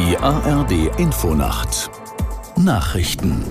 Die ARD Infonacht Nachrichten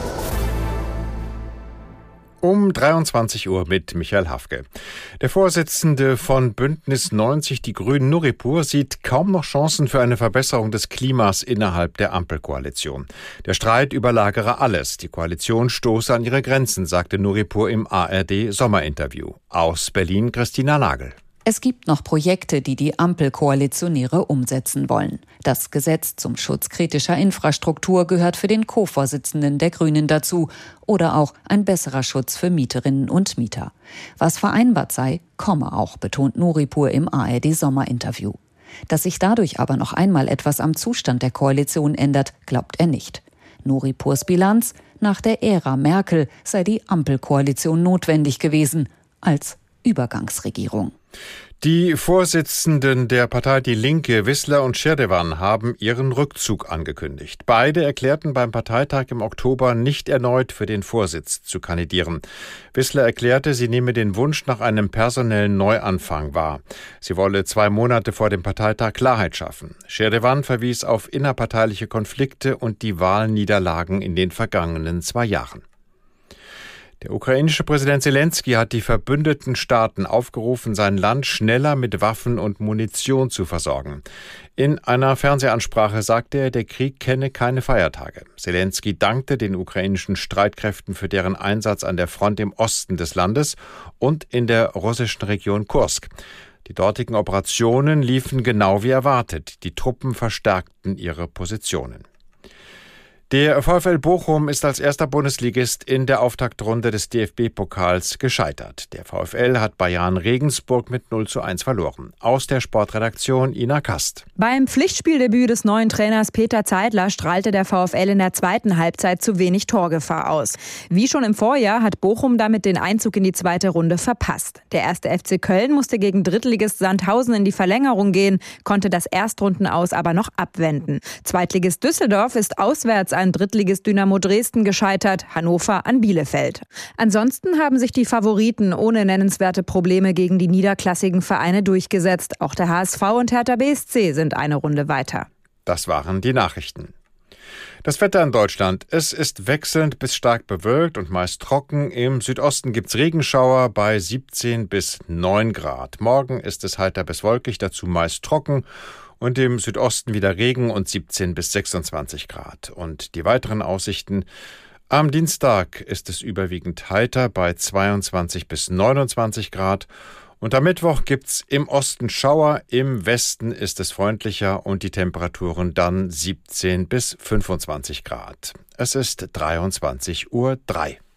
um 23 Uhr mit Michael Hafke. Der Vorsitzende von Bündnis 90 Die Grünen Nuripur sieht kaum noch Chancen für eine Verbesserung des Klimas innerhalb der Ampelkoalition. Der Streit überlagere alles. Die Koalition stoße an ihre Grenzen, sagte Nuripur im ARD-Sommerinterview. Aus Berlin Christina Nagel. Es gibt noch Projekte, die die Ampelkoalitionäre umsetzen wollen. Das Gesetz zum Schutz kritischer Infrastruktur gehört für den Co-Vorsitzenden der Grünen dazu. Oder auch ein besserer Schutz für Mieterinnen und Mieter. Was vereinbart sei, komme auch, betont Nuripur im ARD-Sommerinterview. Dass sich dadurch aber noch einmal etwas am Zustand der Koalition ändert, glaubt er nicht. Nuripurs Bilanz: Nach der Ära Merkel sei die Ampelkoalition notwendig gewesen als Übergangsregierung. Die Vorsitzenden der Partei Die Linke, Wissler und Schirdewan, haben ihren Rückzug angekündigt. Beide erklärten beim Parteitag im Oktober, nicht erneut für den Vorsitz zu kandidieren. Wissler erklärte, sie nehme den Wunsch nach einem personellen Neuanfang wahr. Sie wolle 2 Monate vor dem Parteitag Klarheit schaffen. Schirdewan verwies auf innerparteiliche Konflikte und die Wahlniederlagen in den vergangenen 2 Jahren. Der ukrainische Präsident Selenskyj hat die verbündeten Staaten aufgerufen, sein Land schneller mit Waffen und Munition zu versorgen. In einer Fernsehansprache sagte er, der Krieg kenne keine Feiertage. Selenskyj dankte den ukrainischen Streitkräften für deren Einsatz an der Front im Osten des Landes und in der russischen Region Kursk. Die dortigen Operationen liefen genau wie erwartet. Die Truppen verstärkten ihre Positionen. Der VfL Bochum ist als erster Bundesligist in der Auftaktrunde des DFB-Pokals gescheitert. Der VfL hat bei Jahn Regensburg mit 0:1 verloren. Aus der Sportredaktion Ina Kast. Beim Pflichtspieldebüt des neuen Trainers Peter Zeidler strahlte der VfL in der zweiten Halbzeit zu wenig Torgefahr aus. Wie schon im Vorjahr hat Bochum damit den Einzug in die zweite Runde verpasst. Der erste FC Köln musste gegen Drittligist Sandhausen in die Verlängerung gehen, konnte das Erstrundenaus aber noch abwenden. Zweitligist Düsseldorf ist auswärts an Drittligist Dynamo Dresden gescheitert, Hannover an Bielefeld. Ansonsten haben sich die Favoriten ohne nennenswerte Probleme gegen die niederklassigen Vereine durchgesetzt. Auch der HSV und Hertha BSC sind eine Runde weiter. Das waren die Nachrichten. Das Wetter in Deutschland. Es ist wechselnd bis stark bewölkt und meist trocken. Im Südosten gibt's Regenschauer bei 17 bis 9 Grad. Morgen ist es heiter bis wolkig, dazu meist trocken. Und im Südosten wieder Regen und 17 bis 26 Grad. Und die weiteren Aussichten: Am Dienstag ist es überwiegend heiter bei 22 bis 29 Grad. Und am Mittwoch gibt's im Osten Schauer, im Westen ist es freundlicher und die Temperaturen dann 17 bis 25 Grad. Es ist 23:03 Uhr.